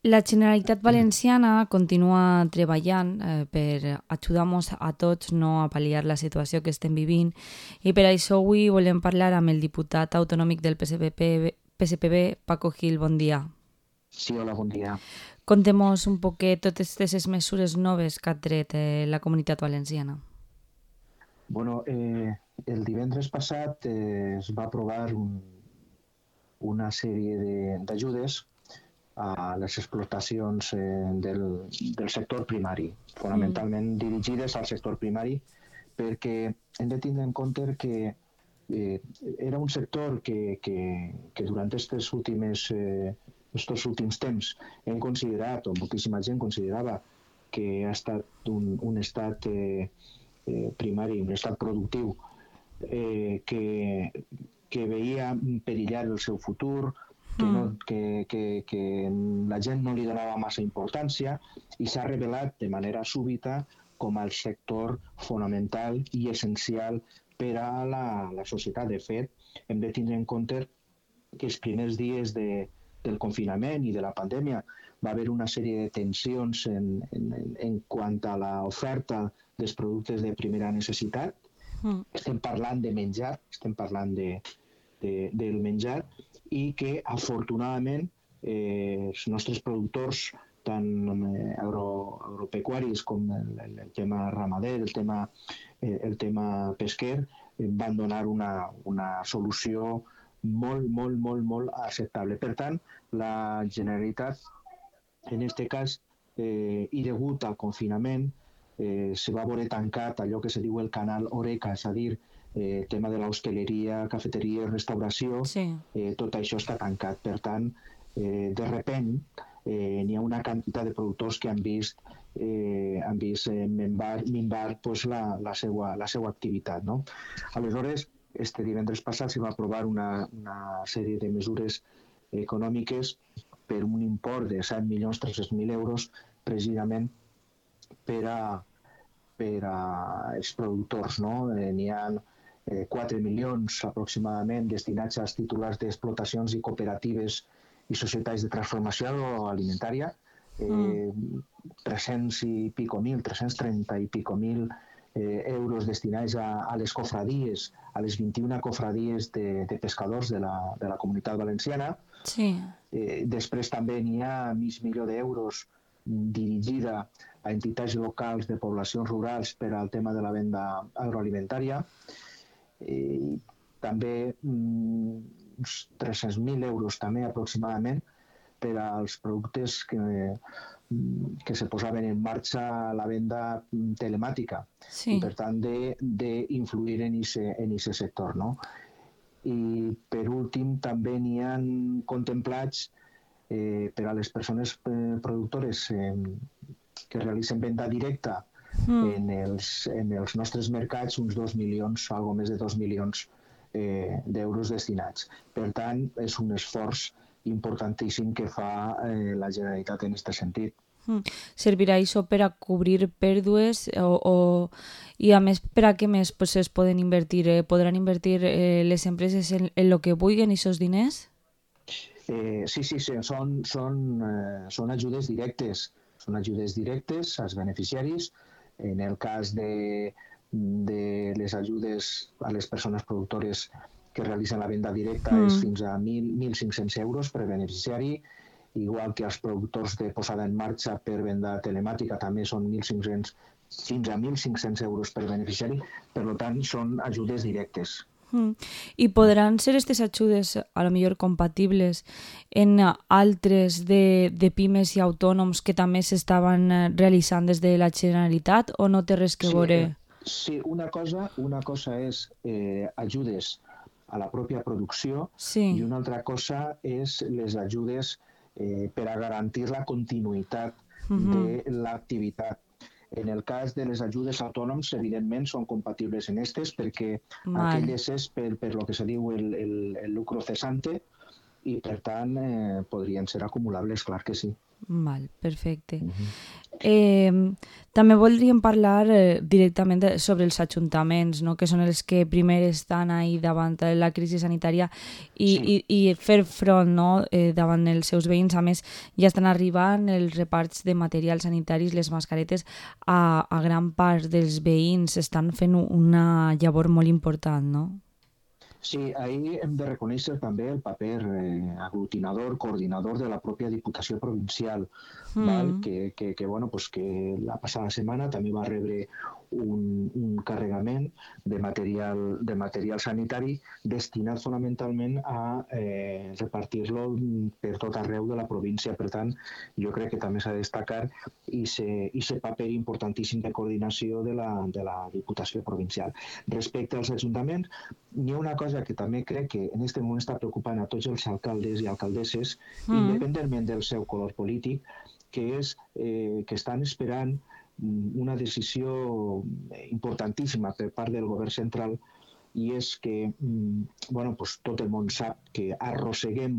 La Generalitat Valenciana continua treballant per ajudar-nos a tots no a pal·liar la situació que estem vivint i per això avui volem parlar amb el diputat autonòmic del PSPB, Paco Gil. Bon dia. Sí, hola, bon dia. Contem-nos un poquet totes aquestes mesures noves que ha tret la Comunitat Valenciana. Bueno, el divendres passat es va aprovar una sèrie d'ajudes a les explotacions del sector primari, fonamentalment dirigides al sector primari, perquè hem de tindre en compte que era un sector que durant estos últims temps hem considerat, o moltíssima gent considerava, que ha estat un estat primari, un estat productiu que veia perillar el seu futur, que la gent no li donava massa importància i s'ha revelat de manera súbita com el sector fonamental i essencial per a la societat. De fet, hem de tindre en compte que els primers dies del confinament i de la pandèmia va haver una sèrie de tensions en quant a l'oferta dels productes de primera necessitat. Estem parlant de menjar, estem parlant del menjar, i que afortunadament els nostres productors, tant agropecuaris com el tema ramader, el tema pesquer, van donar una solució molt acceptable. Per tant, la Generalitat, en aquest cas, i degut al confinament, se va veure tancat allò que se diu el canal Horeca, és a dir, el tema de l'hostaleria, cafeteria, restauració, tot això està tancat. Per tant, de repent, n'hi ha una quantitat de productors que han vist minvar la seva activitat. Aleshores, este divendres passat se va aprovar una sèrie de mesures econòmiques per un import de 7.300.000 euros, precisament per als productors. N'hi ha 4 milions aproximadament destinats als titulars d'explotacions i cooperatives i societats de transformació agroalimentària, 330 i pico mil euros destinats a les cofradies, a les 21 cofradies de pescadors de la Comunitat Valenciana. Després també n'hi ha mig milió d'euros dirigida a entitats locals de poblacions rurals per al tema de la venda agroalimentària. També uns 300.000 euros també aproximadament per als productes que se posaven en marxa a la venda telemàtica i per tant d'influir en aquest sector. I per últim també n'hi ha contemplats per a les persones productores que realitzen venda directa en els nostres mercats uns 2 milions, algo més de 2 milions d'euros destinats. Per tant, és un esforç importantíssim que fa la Generalitat en aquest sentit. Servirà això per a cobrir pèrdues i a més per a què més es poden invertir? Podran invertir les empreses en el que vulguin aquests diners? Sí, són ajudes directes. Són ajudes directes als beneficiaris. En el cas de les ajudes a les persones productores que realitzen la venda directa és fins a 1.500 euros per beneficiari, igual que els productors de posada en marxa per venda telemàtica també són 1.500 fins a 1.500 euros per beneficiari, per tant són ajudes directes. I podran ser aquestes ajudes a lo millor compatibles en altres de pimes i autònoms que també s'estaven realitzant des de la Generalitat o no té res que veure? Sí, una cosa és ajudes a la pròpia producció i una altra cosa és les ajudes per a garantir la continuïtat de l'activitat. En el cas de les ajudes a autònoms, evidentment, són compatibles en aquestes perquè aquelles és per lo que se diu el lucro cesante i per tant podrien ser acumulables, clar que sí. Val, perfecte. També voldríem parlar directament sobre els ajuntaments, no? Que són els que primer estan ahí davant de la crisi sanitària i fer front, no? Davant els seus veïns. A més, ja estan arribant els reparts de materials sanitaris, les mascaretes, a gran part dels veïns. Estan fent una llavor molt important, no? Sí, ahí hem de reconèixer també el paper aglutinador, coordinador de la pròpia Diputació Provincial, val? Que la passada setmana també va rebre un carregament de material sanitari destinat fonamentalment a repartir-lo per tot arreu de la província. Per tant, jo crec que també s'ha de destacar aquest paper importantíssim de coordinació de la Diputació Provincial. Respecte als ajuntaments, n'hi ha una cosa que també crec que en aquest moment està preocupant a tots els alcaldes i alcaldesses, independentment del seu color polític, que és que estan esperant una decisió importantíssima per part del govern central, i és que tot el món sap que arrosseguem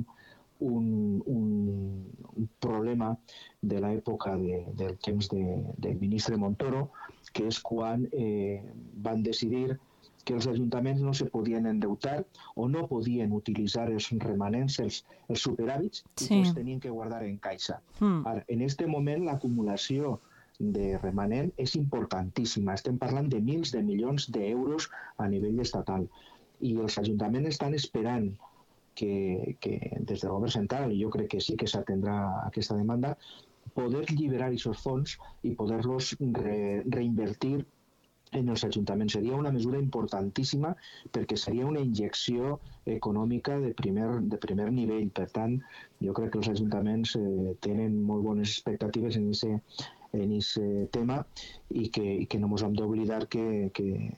un problema de l'època del temps del ministre Montoro, que és quan van decidir que els ajuntaments no se podien endeutar o no podien utilitzar els remanents, els superàvits, i que els tenien que guardar en caixa. Ara, en aquest moment l'acumulació de remanent és importantíssima. Estem parlant de mils de milions d'euros a nivell estatal. I els ajuntaments estan esperant que des del govern central, i jo crec que sí que s'atendrà aquesta demanda, poder lliberar aquests fons i poder-los reinvertir en els ajuntaments. Seria una mesura importantíssima perquè seria una injecció econòmica de primer nivell. Per tant, jo crec que els ajuntaments tenen molt bones expectatives en aquest tema i que no ens hem d'oblidar que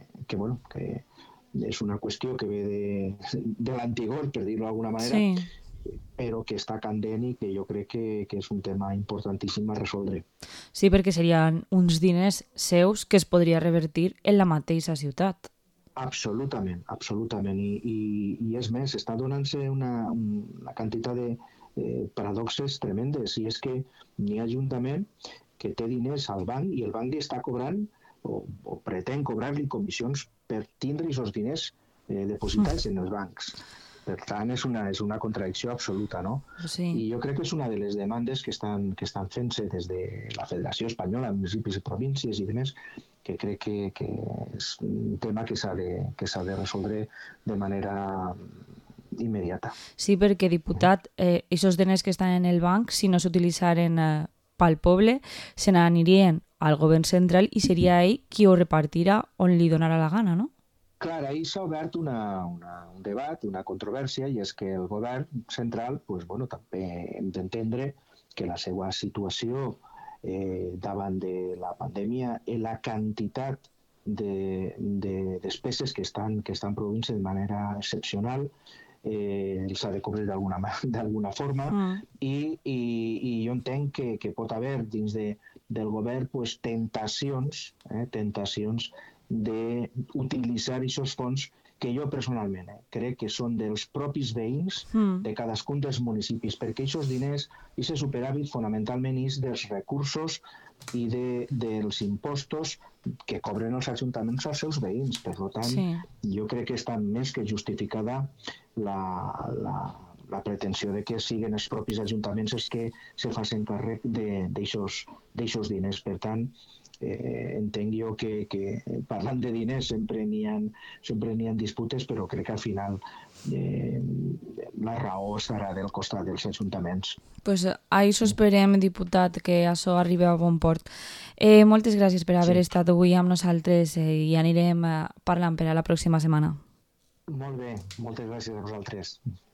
és una qüestió que ve de l'antigor, per dir-ho d'alguna manera, però que està candent i que jo crec que és un tema importantíssim a resoldre. Sí, perquè serien uns diners seus que es podria revertir en la mateixa ciutat. Absolutament. I és més, està donant-se una quantitat de paradoxes tremendes, i és que n'hi ha ajuntament que té diners al banc i el banc li està cobrant o pretén cobrar-li comissions per tindre aquests diners depositats en els bancs. Per tant, és una contradicció absoluta, no? Sí. I jo crec que és una de les demandes que estan fent-se des de la Federació Espanyola, municipis i províncies i demés, que crec que és un tema que s'ha de resoldre de manera immediata. Sí, perquè, diputat, aquests diners que estan en el banc, si no s'utilitzaren pel poble, se n'anirien al govern central i seria ell qui ho repartirà on li donarà la gana, no? Clar, ahir s'ha obert un debat, una controvèrsia, i és que el govern central també hem d'entendre que la seva situació davant de la pandèmia i la quantitat de despeses que estan produint-se de manera excepcional els ha de cobrir d'alguna forma, i jo entenc que pot haver dins del govern tentacions d'utilitzar aquests fons que jo personalment crec que són dels propis veïns de cadascun dels municipis, perquè aquests diners, aquest superàvit fonamentalment és dels recursos i dels impostos que cobren els ajuntaments als seus veïns. Per tant, jo crec que està més que justificada la pretensió de que siguin els propis ajuntaments els que se facin càrrec d'aixòs diners. Per tant, entenc jo que parlant de diners sempre n'hi ha disputes, però crec que al final la raó estarà del costat dels ajuntaments. Pues a això esperem, diputat, que això arribi a bon port. Moltes gràcies per haver estat avui amb nosaltres i anirem parlant per a la pròxima setmana. Molt bé, moltes gràcies a vosaltres.